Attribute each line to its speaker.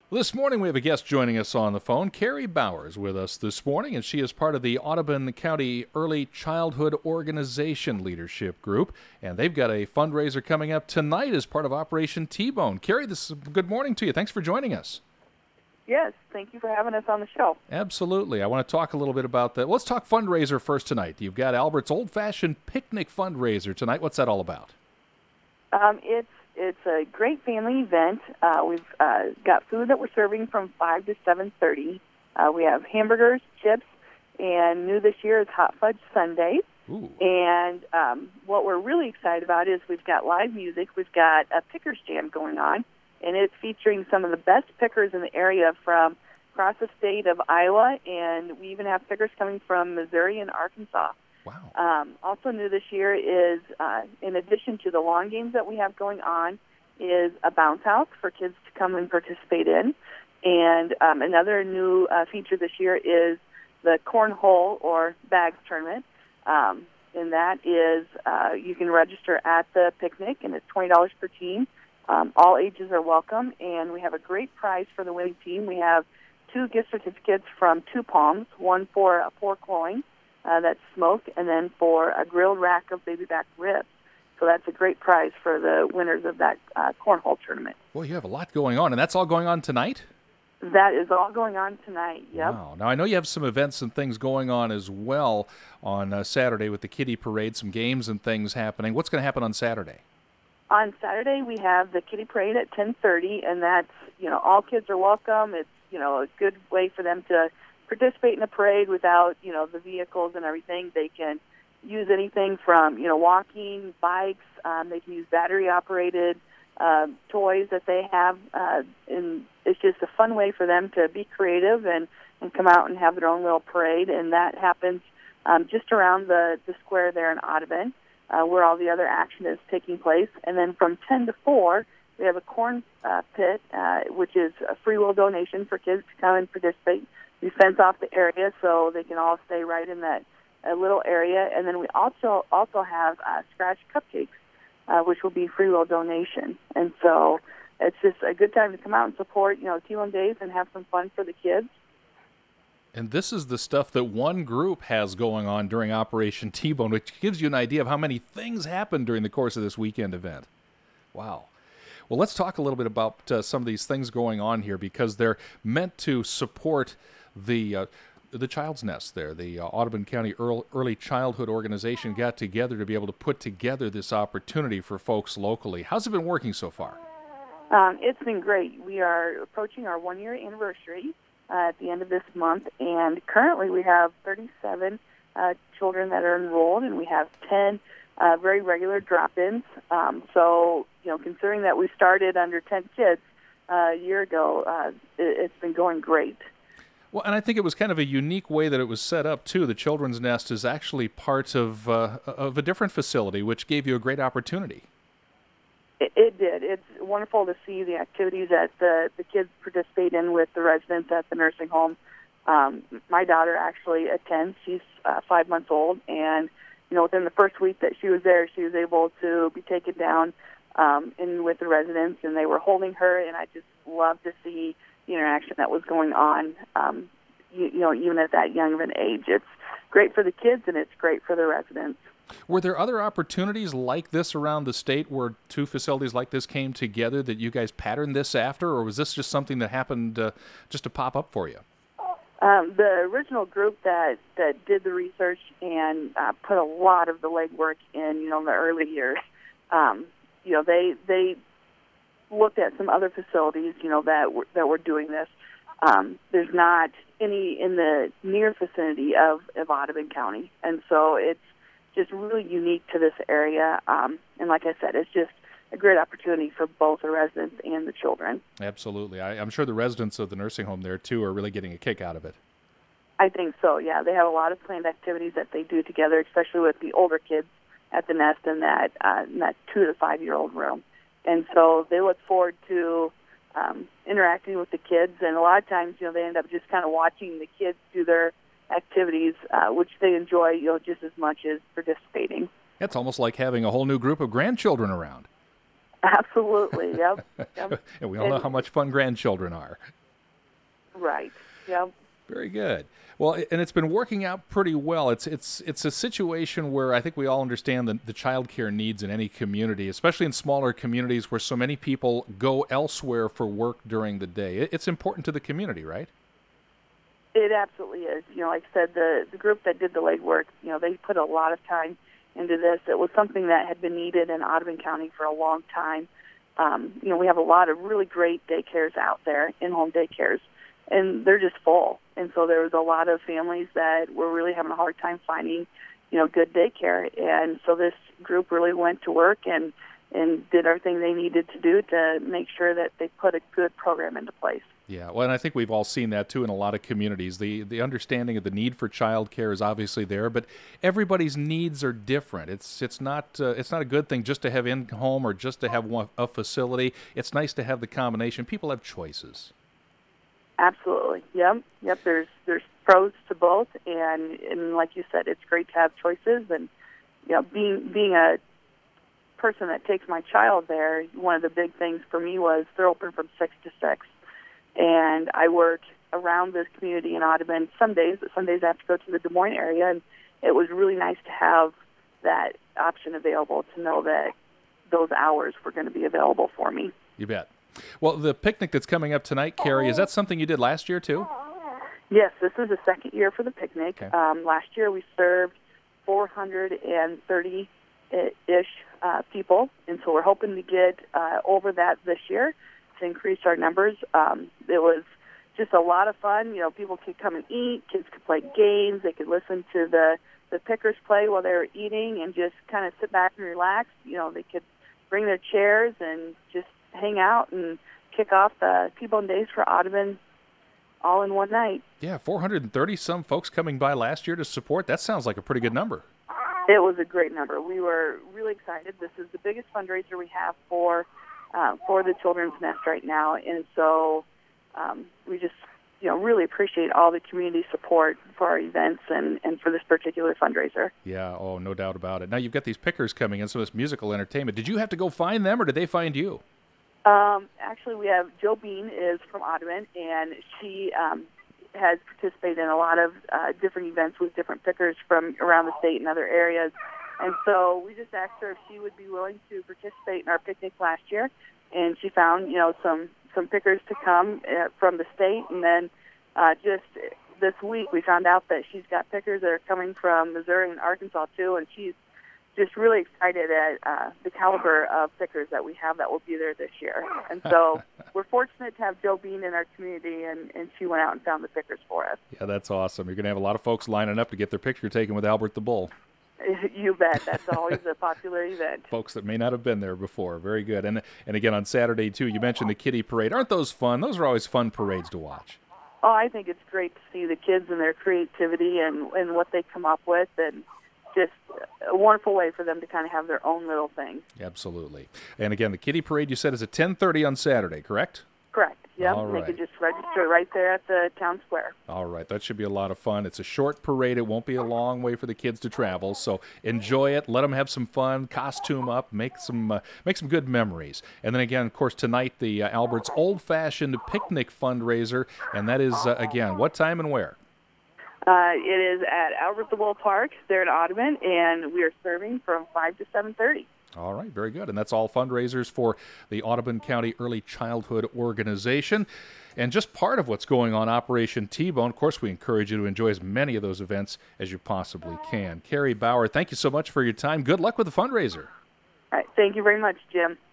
Speaker 1: This morning we have a guest joining us on the phone. Carrie Bowers with us this morning, and she is part of the Audubon County Early Childhood Organization Leadership Group, and they've got a fundraiser coming up tonight as part of Operation T-Bone. Carrie, good morning to you. Thanks for joining us.
Speaker 2: Yes, thank you for having us on the show.
Speaker 1: Absolutely. I want to talk a little bit about that. Let's talk fundraiser first tonight. You've got Albert's Old Fashioned Picnic fundraiser tonight. What's that all about?
Speaker 2: It's a great family event. We've got food that we're serving from 5 to 7:30. We have hamburgers, chips, and new this year is hot fudge sundae.
Speaker 1: Ooh.
Speaker 2: And what we're really excited about is we've got live music. We've got a pickers jam going on, and it's featuring some of the best pickers in the area from across the state of Iowa, and we even have pickers coming from Missouri and Arkansas.
Speaker 1: Wow.
Speaker 2: Also new this year is, in addition to the lawn games that we have going on, is a bounce house for kids to come and participate in. And another new feature this year is the cornhole or bags tournament. And that is, you can register at the picnic, and it's $20 per team. All ages are welcome, and we have a great prize for the winning team. We have 2 gift certificates from Two Palms, one for a pork loin that's smoked, and then for a grilled rack of baby back ribs. So that's a great prize for the winners of that cornhole tournament.
Speaker 1: Boy, you have a lot going on, and that's all going on tonight?
Speaker 2: That is all going on tonight, yep.
Speaker 1: Wow. Now, I know you have some events and things going on as well on Saturday with the Kiddie Parade, some games and things happening. What's going to happen on Saturday?
Speaker 2: On Saturday, we have the Kiddie Parade at 10:30, and that's, all kids are welcome. It's, a good way for them to participate in a parade without, the vehicles and everything. They can use anything from, walking, bikes. They can use battery-operated toys that they have. And it's just a fun way for them to be creative and come out and have their own little parade. And that happens just around the square there in Audubon, where all the other action is taking place. And then from 10 to 4, we have a corn pit, which is a free will donation for kids to come and participate. We fence off the area so they can all stay right in that little area. And then we also have scratch cupcakes, which will be free will donation. And so it's just a good time to come out and support, T1 Days and have some fun for the kids.
Speaker 1: And this is the stuff that one group has going on during Operation T-Bone, which gives you an idea of how many things happen during the course of this weekend event. Wow. Well, let's talk a little bit about some of these things going on here, because they're meant to support the Child's Nest there. The Audubon County Early Childhood Organization got together to be able to put together this opportunity for folks locally. How's it been working so far?
Speaker 2: It's been great. We are approaching our 1-year anniversary at the end of this month, and currently we have 37 children that are enrolled, and we have 10 very regular drop-ins. So, considering that we started under 10 kids a year ago, it's been going great.
Speaker 1: Well, and I think it was kind of a unique way that it was set up, too. The Children's Nest is actually part of a different facility, which gave you a great opportunity.
Speaker 2: It did. It's wonderful to see the activities that the kids participate in with the residents at the nursing home. My daughter actually attends. She's 5 months old, and within the first week that she was there, she was able to be taken down in with the residents, and they were holding her, and I just loved to see the interaction that was going on, even at that young of an age. It's great for the kids, and it's great for the residents.
Speaker 1: Were there other opportunities like this around the state where 2 facilities like this came together that you guys patterned this after, or was this just something that happened just to pop up for you?
Speaker 2: The original group that did the research and put a lot of the legwork in, in the early years, they looked at some other facilities, that were doing this. There's not any in the near vicinity of Audubon County, and so it's just really unique to this area. And like I said, it's just a great opportunity for both the residents and the children.
Speaker 1: Absolutely. I'm sure the residents of the nursing home there, too, are really getting a kick out of it.
Speaker 2: I think so, yeah. They have a lot of planned activities that they do together, especially with the older kids at the nest in that 2 to 5-year-old room. And so they look forward to interacting with the kids, and a lot of times, they end up just kind of watching the kids do their activities, which they enjoy, just as much as participating.
Speaker 1: It's almost like having a whole new group of grandchildren around.
Speaker 2: Absolutely, yep.
Speaker 1: And we all know how much fun grandchildren are.
Speaker 2: Right. Yep.
Speaker 1: Very good. Well, and it's been working out pretty well. It's a situation where I think we all understand the child care needs in any community, especially in smaller communities where so many people go elsewhere for work during the day. It's important to the community, right?
Speaker 2: It absolutely is. Like I said, the group that did the legwork, they put a lot of time into this. It was something that had been needed in Audubon County for a long time. We have a lot of really great daycares out there, in-home daycares, and they're just full. And so there was a lot of families that were really having a hard time finding, good daycare. And so this group really went to work and did everything they needed to do to make sure that they put a good program into place.
Speaker 1: Yeah, well, and I think we've all seen that, too, in a lot of communities. The understanding of the need for child care is obviously there, but everybody's needs are different. It's not a good thing just to have in-home or just to have a facility. It's nice to have the combination. People have choices.
Speaker 2: Absolutely. Yep. There's pros to both, and like you said, it's great to have choices. And being a person that takes my child there, one of the big things for me was they're open from 6 to 6. And I work around this community in Audubon some days, but some days I have to go to the Des Moines area, and it was really nice to have that option available, to know that those hours were going to be available for me.
Speaker 1: You bet. Well, the picnic that's coming up tonight, Carrie, is that something you did last year too?
Speaker 2: Yes, this is the second year for the picnic.
Speaker 1: Okay.
Speaker 2: Last year we served 430-ish people, and so we're hoping to get over that this year to increase our numbers. It was just a lot of fun. People could come and eat, kids could play games, they could listen to the pickers play while they were eating and just kind of sit back and relax. They could bring their chairs and just hang out and kick off the T-Bone Days for Audubon all in one night.
Speaker 1: Yeah, 430-some folks coming by last year to support. That sounds like a pretty good number.
Speaker 2: It was a great number. We were really excited. This is the biggest fundraiser we have for the Children's Nest right now, and so we just really appreciate all the community support for our events and for this particular fundraiser.
Speaker 1: Yeah, no doubt about it. Now you've got these pickers coming in, some of this musical entertainment. Did you have to go find them, or did they find you?
Speaker 2: Actually, we have Jo Bean is from Audubon, and she has participated in a lot of different events with different pickers from around the state and other areas. And so we just asked her if she would be willing to participate in our picnic last year, and she found some pickers to come from the state. And then just this week we found out that she's got pickers that are coming from Missouri and Arkansas too, and she's just really excited at the caliber of pickers that we have that will be there this year. And so we're fortunate to have Jo Bean in our community, and she went out and found the pickers for us.
Speaker 1: Yeah, that's awesome. You're going to have a lot of folks lining up to get their picture taken with Albert the Bull.
Speaker 2: You bet. That's always a popular event.
Speaker 1: Folks that may not have been there before. Very good. And again, on Saturday, too, you mentioned the Kitty Parade. Aren't those fun? Those are always fun parades to watch.
Speaker 2: Oh, I think it's great to see the kids and their creativity and what they come up with, and just a wonderful way for them to kind of have their own little thing.
Speaker 1: Absolutely. And again, the Kitty Parade, you said, is at 10:30 on Saturday, correct?
Speaker 2: Correct. Yep.
Speaker 1: All right.
Speaker 2: They can just register right there at the town square.
Speaker 1: All right. That should be a lot of fun. It's a short parade. It won't be a long way for the kids to travel. So enjoy it. Let them have some fun. Costume up. Make some good memories. And then again, of course, tonight, the Albert's Old Fashioned Picnic Fundraiser. And that is, again, what time and where?
Speaker 2: It is at Albert the Bull Park there in Audubon, and we are serving from 5 to 7:30.
Speaker 1: All right, very good. And that's all fundraisers for the Audubon County Early Childhood Organization. And just part of what's going on, Operation T-Bone. Of course, we encourage you to enjoy as many of those events as you possibly can. Carrie Bauer, thank you so much for your time. Good luck with the fundraiser.
Speaker 2: All right, thank you very much, Jim.